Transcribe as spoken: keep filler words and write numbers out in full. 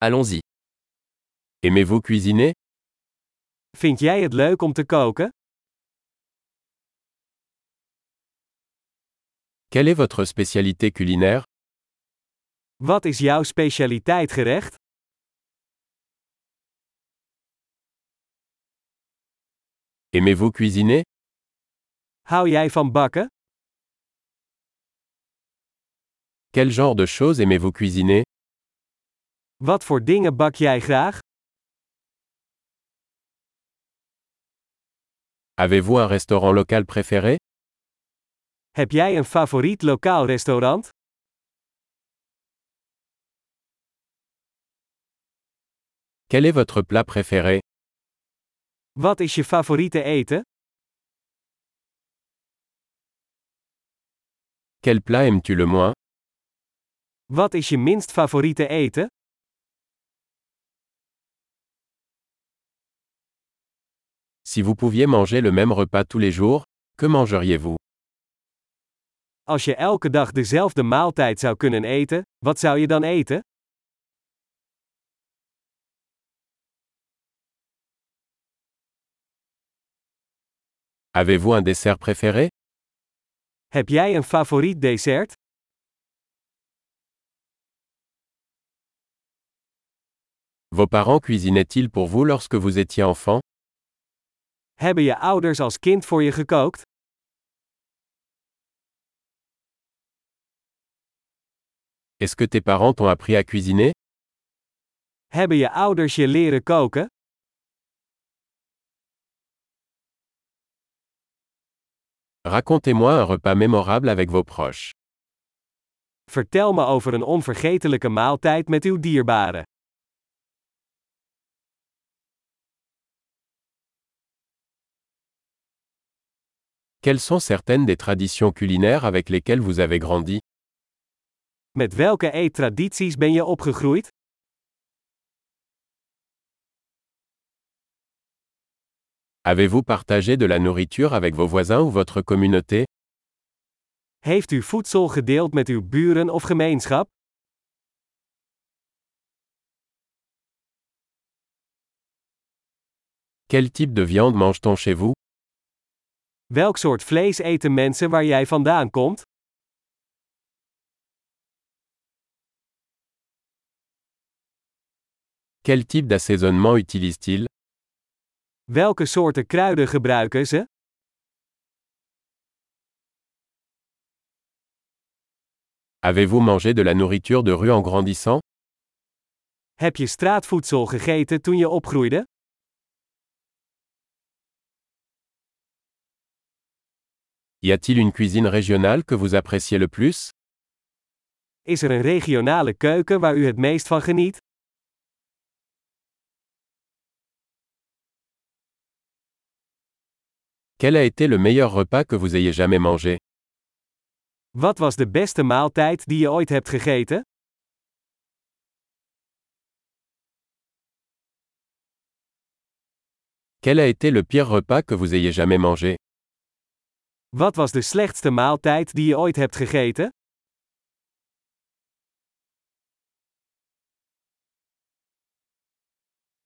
Allons-y. Aimez-vous cuisiner? Vind jij het leuk om te koken? Quelle est votre spécialité culinaire? Wat is jouw specialiteitgerecht? Aimez-vous cuisiner? Hou jij van bakken? Quel genre de choses aimez-vous cuisiner? Wat voor dingen bak jij graag? Avez-vous un restaurant local préféré? Heb jij een favoriet lokaal restaurant? Quel est votre plat préféré? Wat is je favoriete eten? Quel plat aimes-tu le moins? Wat is je minst favoriete eten? Si vous pouviez manger le même repas tous les jours, que mangeriez-vous? Als je elke dag dezelfde maaltijd zou kunnen eten, wat zou je dan eten? Avez-vous un dessert préféré? Heb jij een favoriet dessert? Vos parents cuisinaient-ils pour vous lorsque vous étiez enfant? Hebben je ouders als kind voor je gekookt? Est-ce que tes parents t'ont appris à cuisiner? Hebben je ouders je leren koken? Racontez-moi un repas mémorable avec vos proches. Vertel me over een onvergetelijke maaltijd met uw dierbaren. Quelles sont certaines des traditions culinaires avec lesquelles vous avez grandi? Met welke eettradities ben je opgegroeid? Avez-vous partagé de la nourriture avec vos voisins ou votre communauté? Heeft u voedsel gedeeld met uw buren of gemeenschap? Quel type de viande mange-t-on chez vous? Welk soort vlees eten mensen waar jij vandaan komt? Quel type d'assaisonnement utilise-t-il? Welke soorten kruiden gebruiken ze? Avez-vous mangé de la nourriture de rue en grandissant? Heb je straatvoedsel gegeten toen je opgroeide? Y a-t-il une cuisine régionale que vous appréciez le plus? Is er een regionale keuken waar u het meest van geniet? Quel a été le meilleur repas que vous ayez jamais mangé? Wat was de beste maaltijd die je ooit hebt gegeten? Quel a été le pire repas que vous ayez jamais mangé? Wat was de slechtste maaltijd die je ooit hebt gegeten?